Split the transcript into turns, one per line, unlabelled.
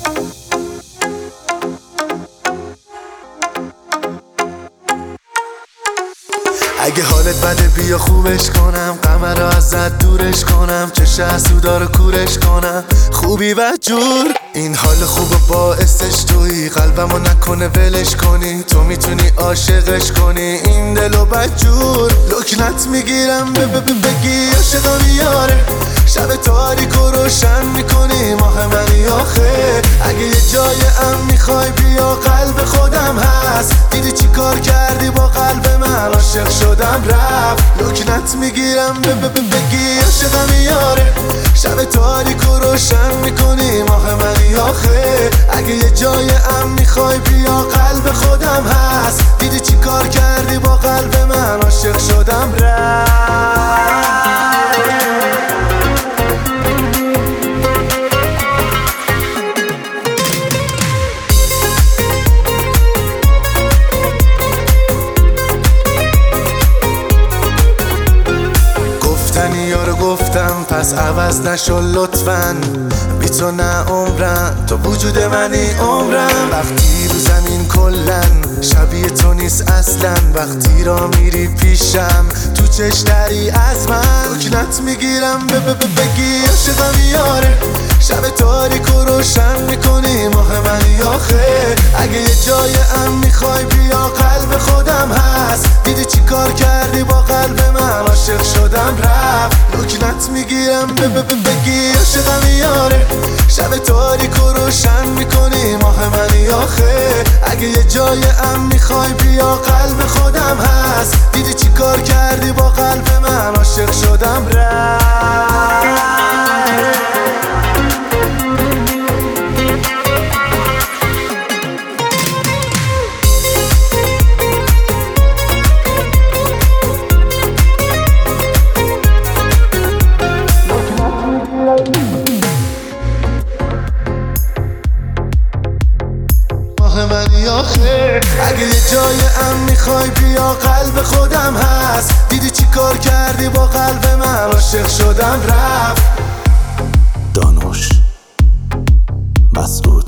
اگه حالت بده بیا خوبش کنم، قمر رو ازت دورش کنم، چه حسودا رو کورش کنم، خوبی و جور. این حال خوب باعثش تویی، قلبمو نکنه ولش کنی، تو میتونی عاشقش کنی این دلو بدجور. لکنت میگیرم بگی عاشقم یاره، شب تاریک و روشن میکنی ماه منی آخه. اگه یه جای امن میخوای بیا قلب خودم هست، دیدی چی کار کردی با قلب من، عاشق شدم رفت. لکنت میگیرم بگی عاشقم یاره، شب تاریک و روشن میکنی ماه منی آخه. اگه یه جای امن میخوای بیا قلب خودم هست، دیدی چی کار کردی با قلب من، عاشق شدم رفت. یارو گفتم پس عوض نشو لطفاً، بی تو نه عمرم، تو وجود منی عمرم. وقتی رو زمین کلن شبیه تو نیست اصلا، وقتی را میری پیشم تو چشتری از من. لکنت میگیرم بگی عاشقم یاره، شب تاریک و روشن میکنی ماه منی آخه. اگه یه جای امن میخوای بیا قلب خودم هست، دیدی چی کار کردی با قلب من، عاشق شدم رفت. لکنت میگیرم بگی عاشقم یاره، شب تاریک و روشن میکنی ماه منی آخه. اگه یه جای امن میخوای بیا قلب خودم هست، دیدی چی کار کردی با قلب من، عاشق شدم رفت. منی آخه. اگه یه جای امن میخوای بیا قلب خودم هست، دیدی چی کار کردی با قلب من، عاشق شدم رفت.
دانوش مسعود